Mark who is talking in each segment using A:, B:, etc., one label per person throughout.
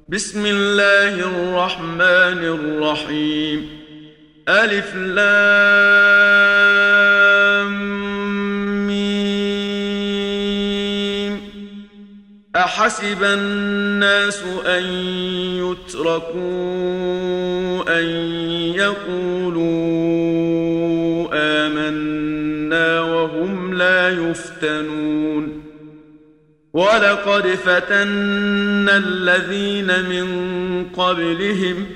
A: بسم الله الرحمن الرحيم. ألف لام ميم. أحسب الناس أن يتركوا أن يقولوا آمنا وهم لا يفتنون. ولقد فتنا الذين من قبلهم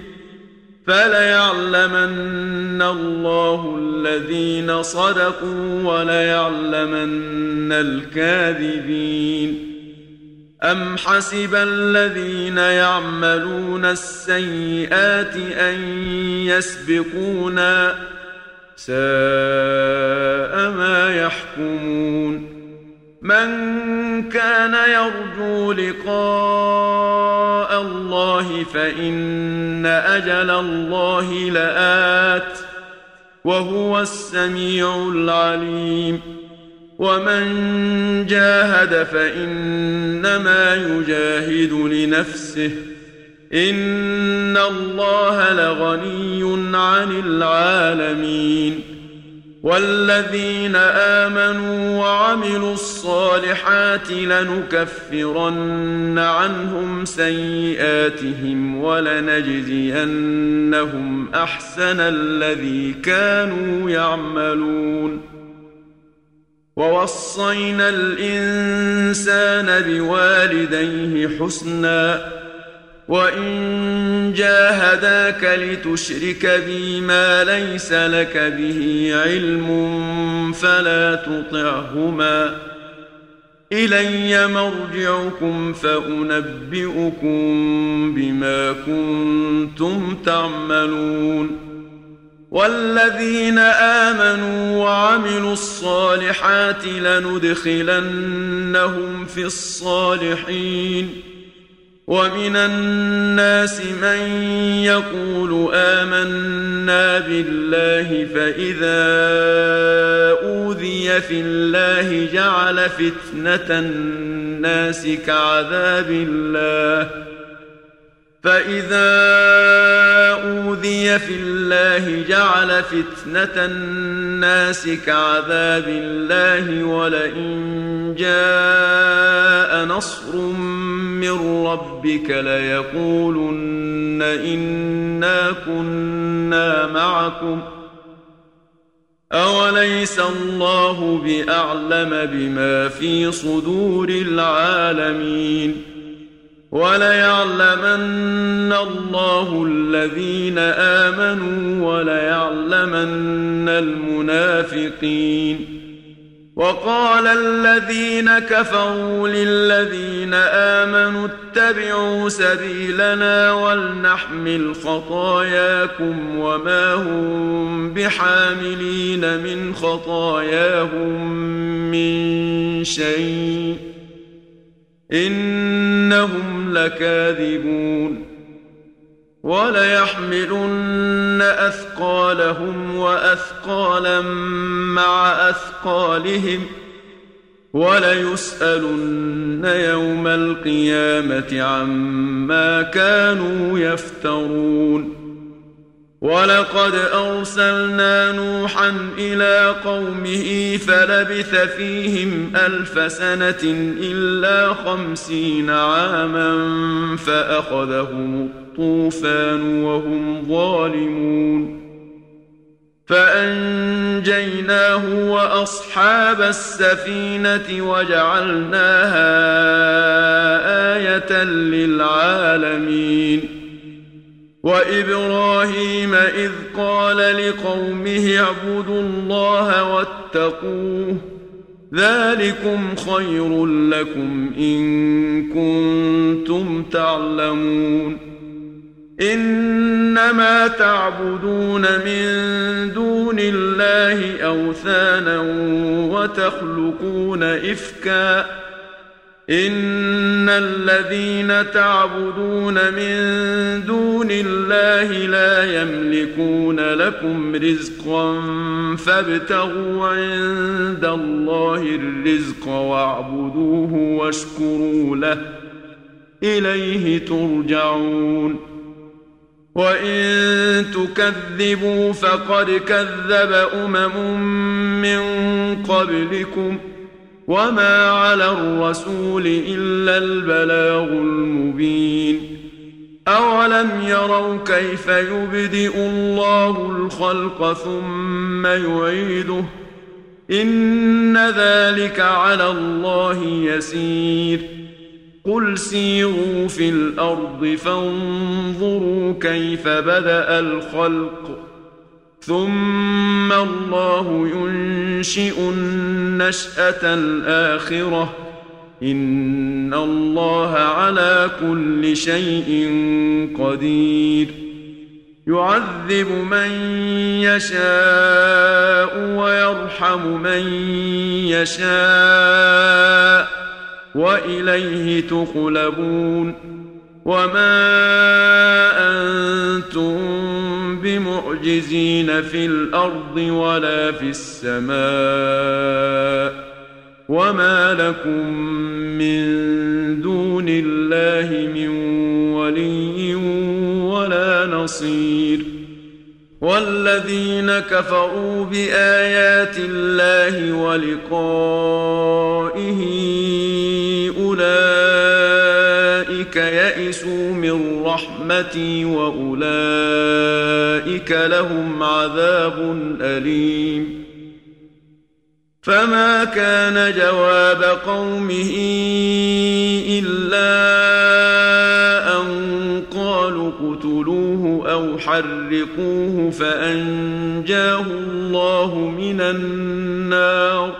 A: فليعلمن الله الذين صدقوا وليعلمن الكاذبين. أم حسب الذين يعملون السيئات أن يسبقونا ساء ما يحكمون. من كان يرجو لقاء الله فإن أجل الله لآت وهو السميع العليم. ومن جاهد فإنما يجاهد لنفسه إن الله لغني عن العالمين. والذين آمنوا وعملوا الصالحات لنكفرن عنهم سيئاتهم ولنجزينهم أحسن الذي كانوا يعملون. ووصينا الإنسان بوالديه حسنا وإن جاهداك لتشرك بي ما ليس لك به علم فلا تطعهما إلي مرجعكم فأنبئكم بما كنتم تعملون. والذين آمنوا وعملوا الصالحات لندخلنهم في الصالحين. ومن الناس من يقول آمنا بالله فإذا أوذي في الله جعل فتنة الناس كعذاب الله ولئن جاء نصر من ربك ليقولن إنا كنا معكم أوليس الله بأعلم بما في صدور العالمين. وليعلمن الله الذين آمنوا وليعلمن المنافقين. وقال الذين كفروا للذين آمنوا اتبعوا سبيلنا ولنحمل خطاياكم وما هم بحاملين من خطاياهم من شيء إنهم لكاذبون. وليحملن أثقالهم وأثقالا مع أثقالهم وليسألن يوم القيامة عما كانوا يفترون. ولقد أرسلنا نوحا إلى قومه فلبث فيهم 1000 سنة إلا 50 عاما فأخذهم الطوفان وهم ظالمون. فأنجيناه وأصحاب السفينة وجعلناها آية للعالمين. وإبراهيم إذ قال لقومه اعبدوا الله واتقوه ذلكم خير لكم إن كنتم تعلمون. إنما تعبدون من دون الله أوثانا وتخلقون إفكا إن الذين تعبدون من دون الله لا يملكون لكم رزقا فابتغوا عند الله الرزق واعبدوه واشكروا له إليه ترجعون وإن تكذبوا فقد كذب من قبلكم وما على الرسول إلا البلاغ المبين أولم يروا كيف يبدئ الله الخلق ثم يعيده إن ذلك على الله يسير قل سيروا في الأرض فانظروا كيف بدأ الخلق ثم الله ينشئ النشأة الآخرة إن الله على كل شيء قدير يعذب من يشاء ويرحم من يشاء وإليه تقلبون وما أنتم بمعجزين في الأرض ولا في السماء وما لكم من دون الله من ولي ولا نصير والذين كفروا بآيات الله ولقائه أولئك يئسوا من رحمتي وأولئك لهم عذاب أليم فما كان جواب قومه إلا أن قالوا اقتلوه أو حرقوه فأنجاه الله من النار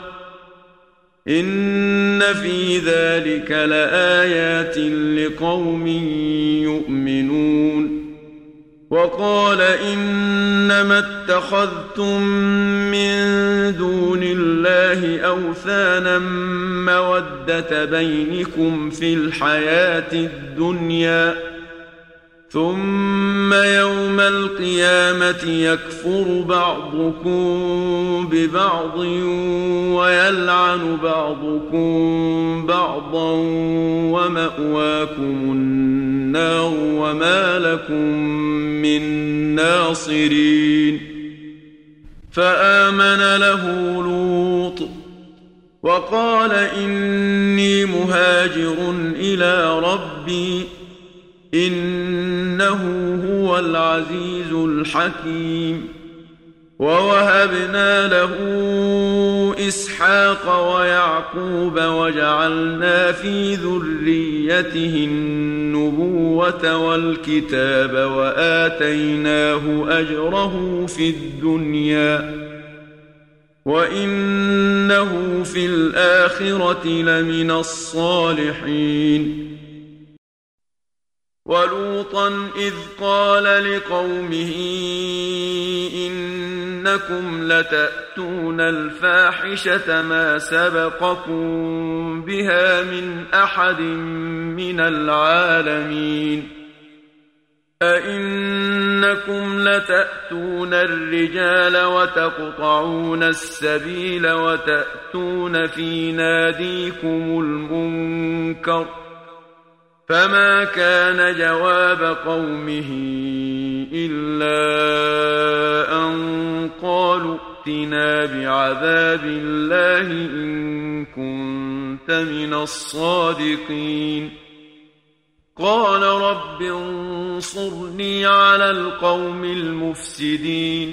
A: إن في ذلك لآيات لقوم يؤمنون وقال إنما اتخذتم من دون الله أوثانا مودة بينكم في الحياة الدنيا ثم يوم القيامة يكفر بعضكم ببعض ويلعن بعضكم بعضا ومأواكم النار وما لكم من ناصرين فآمن له لوط وقال إني مهاجر إلى ربي إنه هو العزيز الحكيم ووهبنا له إسحاق ويعقوب وجعلنا في ذريته النبوة والكتاب وآتيناه أجره في الدنيا وإنه في الآخرة لمن الصالحين ولوطا إذ قال لقومه إنكم لتأتون الفاحشة ما سبقكم بها من أحد من العالمين أئنكم لتأتون الرجال وتقطعون السبيل وتأتون في ناديكم المنكر فما كان جواب قومه إلا أن قالوا ائتنا بعذاب الله إن كنت من الصادقين قال رب انصرني على القوم المفسدين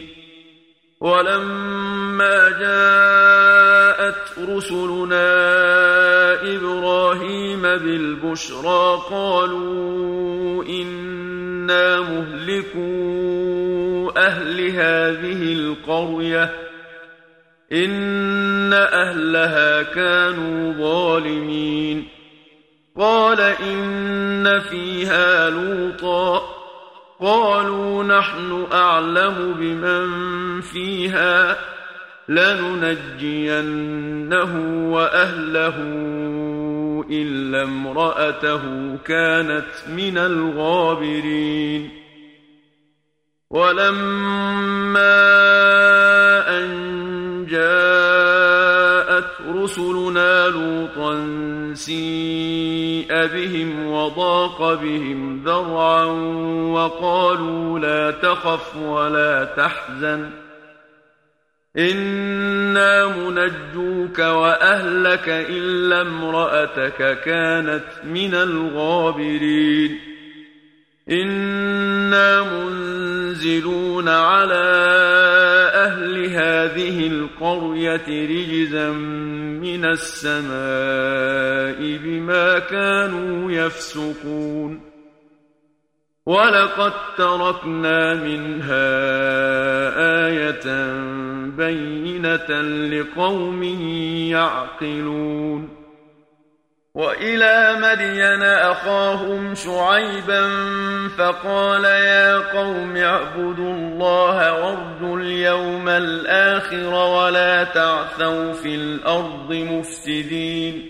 A: ولما جاءت رسلنا إبراهيم بالبشرى قالوا إنا مهلكو أهل هذه القرية إن أهلها كانوا ظالمين قال إن فيها لوطا قالوا نحن أعلم بمن فيها لننجينه وأهله إلا امرأته كانت من الغابرين ولما أن جاءت رسلنا لوطا سيء بهم وضاق بهم ذرعا وقالوا لا تخف ولا تحزن إنا منجوك وأهلك إلا امرأتك كانت من الغابرين إنا منزلون على أهل هذه القرية رجزا من السماء بما كانوا يفسقون ولقد تركنا منها آية بينة لقوم يعقلون وإلى مدين أخاهم شعيبا فقال يا قوم اعبدوا الله وارجوا اليوم الآخر ولا تعثوا في الأرض مفسدين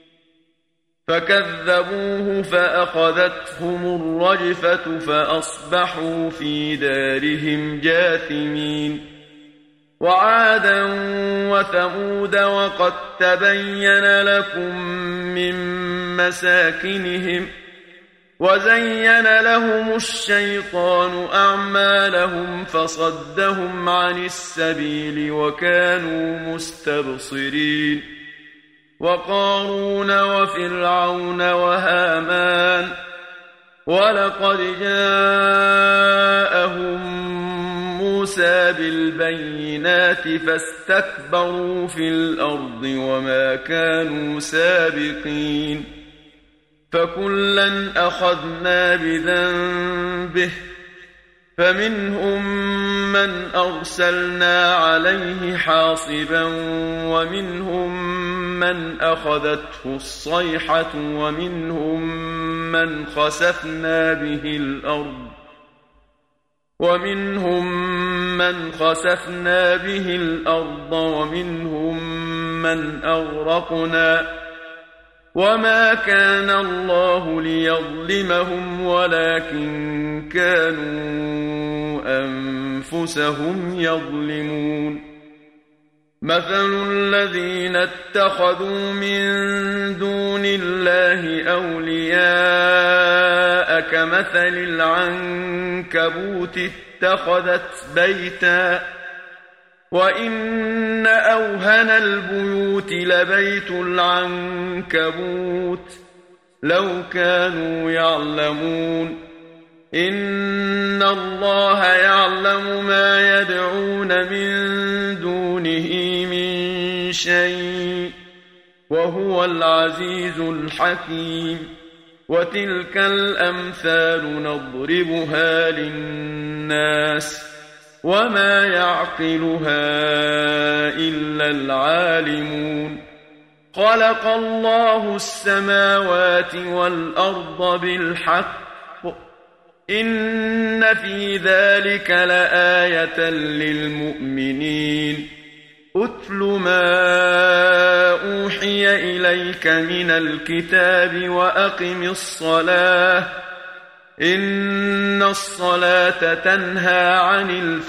A: فكذبوه فأخذتهم الرجفة فأصبحوا في دارهم جاثمين وعادا وثمود وقد تبين لكم من مساكنهم وزين لهم الشيطان أعمالهم فصدهم عن السبيل وكانوا مستبصرين وقارون وفرعون وهامان ولقد جاءهم موسى بالبينات فاستكبروا في الأرض وما كانوا سابقين فكلا أخذنا بذنبه فمنهم من أرسلنا عليه حاصبا ومنهم من أخذته الصيحة ومنهم من خسفنا به الأرض ومنهم من أغرقنا وما كان الله ليظلمهم ولكن كانوا أنفسهم يظلمون مثل الذين اتخذوا من دون الله أولياء كمثل العنكبوت اتخذت بيتا وإن أوهن البيوت لبيت العنكبوت لو كانوا يعلمون إن الله يعلم ما يدعون من دونه من شيء وهو العزيز الحكيم وتلك الأمثال نضربها للناس وما يعقلها إلا العالمون خلق الله السماوات والأرض بالحق إن في ذلك لآية للمؤمنين أتل ما أوحي إليك من الكتاب وأقم الصلاة إن الصلاة تنهى عن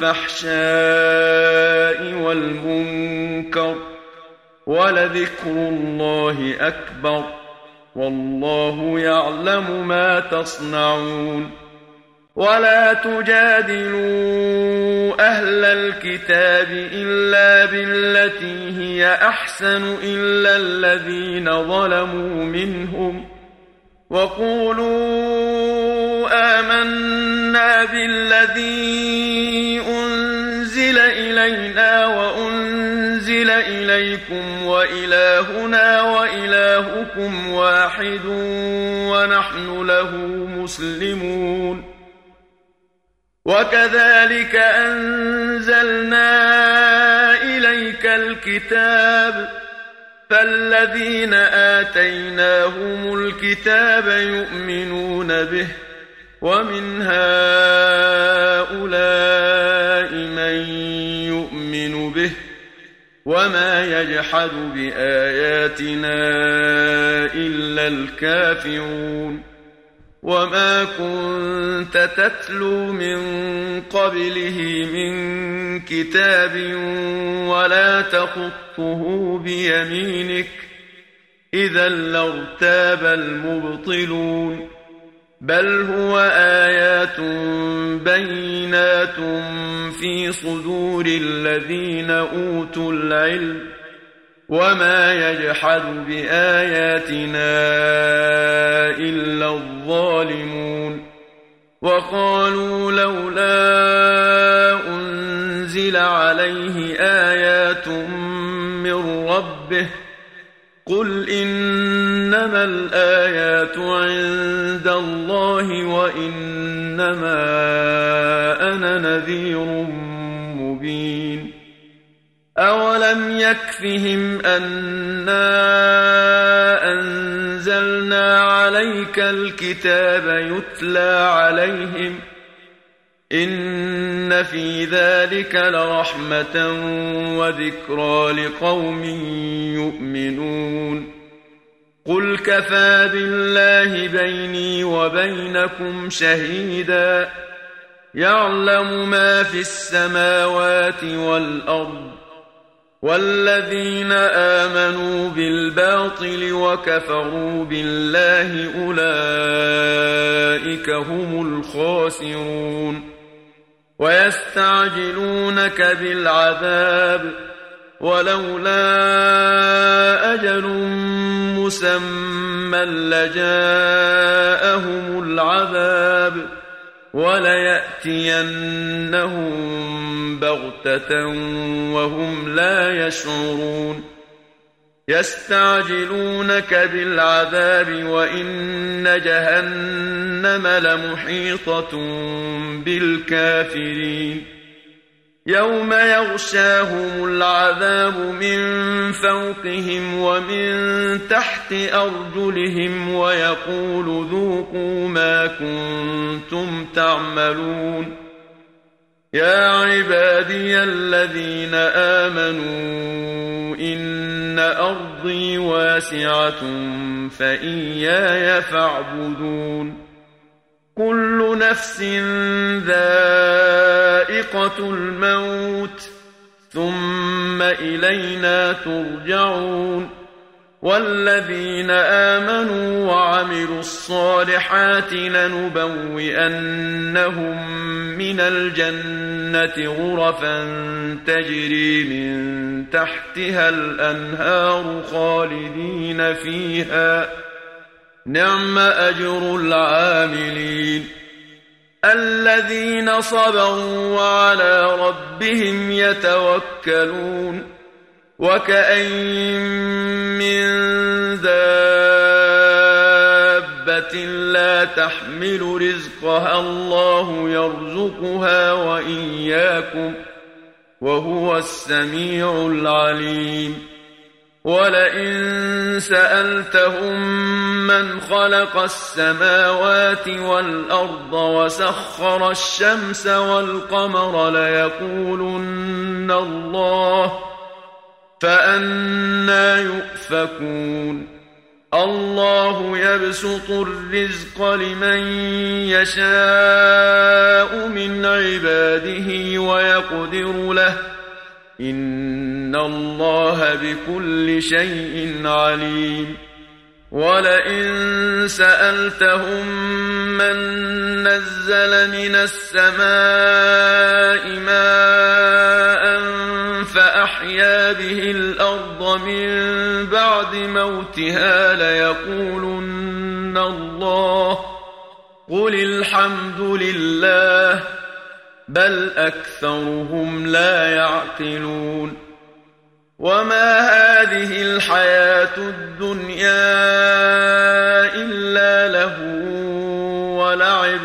A: الفحشاء والمنكر ولذكر الله أكبر والله يعلم ما تصنعون ولا تجادلوا أهل الكتاب إلا بالتي هي أحسن إلا الذين ظلموا منهم وقولوا آمنا بالذي أنزل إلينا وأنزل إليكم وإلهنا وإلهكم واحد ونحن له مسلمون وكذلك أنزلنا إليك الكتاب فالذين آتيناهم الكتاب يؤمنون به ومن هؤلاء من يؤمن به وما يجحد بآياتنا إلا الكافرون وما كنت تتلو من قبله من كتاب ولا تخط تخطه بيمينك إذا لارتاب المبطلون بل هو آيات بينات في صدور الذين أوتوا العلم وما يجحد بآياتنا إلا الظالمون وقالوا لولا أنزل عليه آيات من ربه قل إنما الآيات عند الله وإنما أنا نذير مبين أولم يكفهم أنا أنزلنا عليك الكتاب يتلى عليهم إن في ذلك لرحمة وذكرى لقوم يؤمنون قل كفى بالله بيني وبينكم شهيدا يعلم ما في السماوات والأرض والذين آمنوا بالباطل وكفروا بالله أولئك هم الخاسرون ويستعجلونك بالعذاب ولولا أجل مسمى لجاءهم العذاب وليأتينهم بغتة وهم لا يشعرون يستعجلونك بالعذاب وإن جهنم لمحيطة بالكافرين يوم يغشاهم العذاب من فوقهم ومن تحت أرجلهم ويقول ذوقوا ما كنتم تعملون يا عبادي الذين آمنوا إن أرضي واسعة فإياي فاعبدون كل نفس ذائقة الموت ثم إلينا ترجعون والذين آمنوا وعملوا الصالحات لنبوئنهم من الجنة غرفا تجري من تحتها الأنهار خالدين فيها نعم أجر العاملين الذين صبروا وعلى ربهم يتوكلون وكأين من دابة لا تحمل رزقها الله يرزقها وإياكم وهو السميع العليم ولئن سألتهم من خلق السماوات والأرض وسخر الشمس والقمر ليقولن الله فأنى يؤفكون الله يبسط الرزق لمن يشاء من عباده ويقدر له إن الله بكل شيء عليم ولئن سألتهم من نزل من السماء ماء فأحيا به الأرض من بعد موتها ليقولن الله قل الحمد لله بل أكثرهم لا يعقلون وما هذه الحياة الدنيا إلا لهو ولعب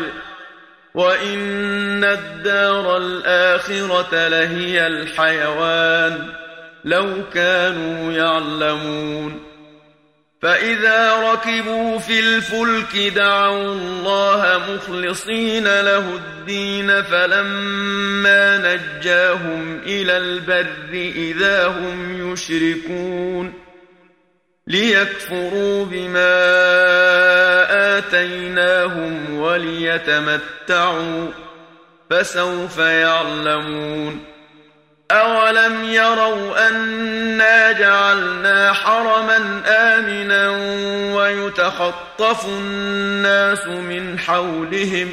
A: وإن الدار الآخرة لهي الحيوان لو كانوا يعلمون فإذا ركبوا في الفلك دعوا الله مخلصين له الدين فلما نجاهم إلى البر إذا هم يشركون ليكفروا بما آتيناهم وليتمتعوا فسوف يعلمون أولم يروا أنا جعلنا حرما آمنا ويتخطف الناس من حولهم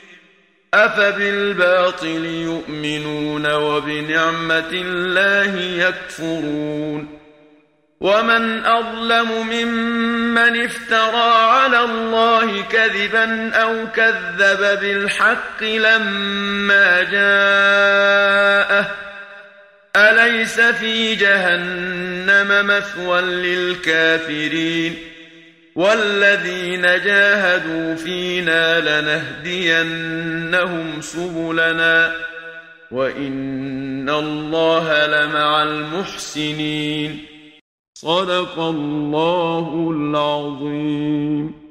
A: أفبالباطل يؤمنون وبنعمة الله يكفرون ومن أظلم ممن افترى على الله كذبا أو كذب بالحق لما جاءه أليس في جهنم مثوى للكافرين والذين جاهدوا فينا لنهدينهم سبلنا وإن الله لمع المحسنين صدق الله العظيم.